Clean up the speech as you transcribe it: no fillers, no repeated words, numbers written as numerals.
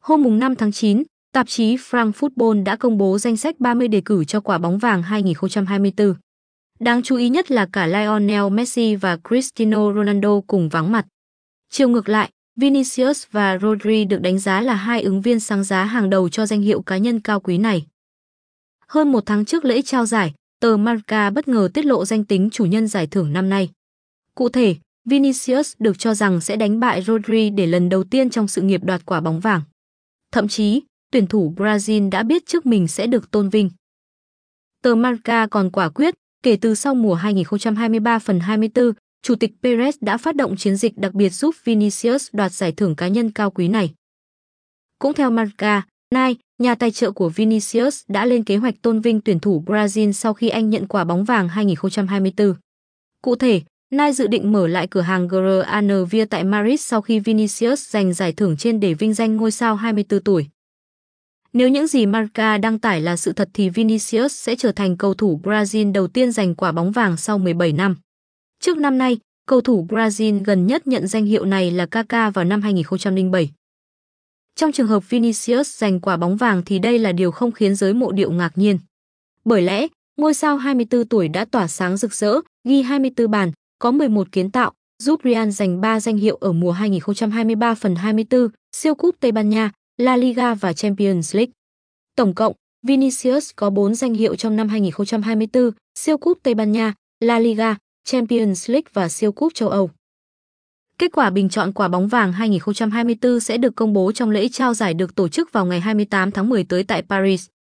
Hôm 5 tháng 9, tạp chí France Football đã công bố danh sách 30 đề cử cho quả bóng vàng 2024. Đáng chú ý nhất là cả Lionel Messi và Cristiano Ronaldo cùng vắng mặt. Chiều ngược lại, Vinicius và Rodri được đánh giá là hai ứng viên sáng giá hàng đầu cho danh hiệu cá nhân cao quý này. Hơn một tháng trước lễ trao giải, tờ Marca bất ngờ tiết lộ danh tính chủ nhân giải thưởng năm nay. Cụ thể, Vinicius được cho rằng sẽ đánh bại Rodri để lần đầu tiên trong sự nghiệp đoạt quả bóng vàng. Thậm chí, tuyển thủ Brazil đã biết trước mình sẽ được tôn vinh. Tờ Marca còn quả quyết, kể từ sau mùa 2023 phần 24, Chủ tịch Perez đã phát động chiến dịch đặc biệt giúp Vinicius đoạt giải thưởng cá nhân cao quý này. Cũng theo Marca, Nike, nhà tài trợ của Vinicius đã lên kế hoạch tôn vinh tuyển thủ Brazil sau khi anh nhận quả bóng vàng 2024. Cụ thể, Nike dự định mở lại cửa hàng Granville tại Madrid sau khi Vinicius giành giải thưởng trên để vinh danh ngôi sao 24 tuổi. Nếu những gì Marca đăng tải là sự thật thì Vinicius sẽ trở thành cầu thủ Brazil đầu tiên giành quả bóng vàng sau 17 năm. Trước năm nay, cầu thủ Brazil gần nhất nhận danh hiệu này là Kaká vào năm 2007. Trong trường hợp Vinicius giành quả bóng vàng thì đây là điều không khiến giới mộ điệu ngạc nhiên. Bởi lẽ, ngôi sao 24 tuổi đã tỏa sáng rực rỡ, ghi 24 bàn, có 11 kiến tạo, giúp Real giành 3 danh hiệu ở mùa 2023 phần 24, siêu cúp Tây Ban Nha, La Liga và Champions League. Tổng cộng, Vinicius có 4 danh hiệu trong năm 2024, siêu cúp Tây Ban Nha, La Liga, Champions League và siêu cúp châu Âu. Kết quả bình chọn quả bóng vàng 2024 sẽ được công bố trong lễ trao giải được tổ chức vào ngày 28 tháng 10 tới tại Paris.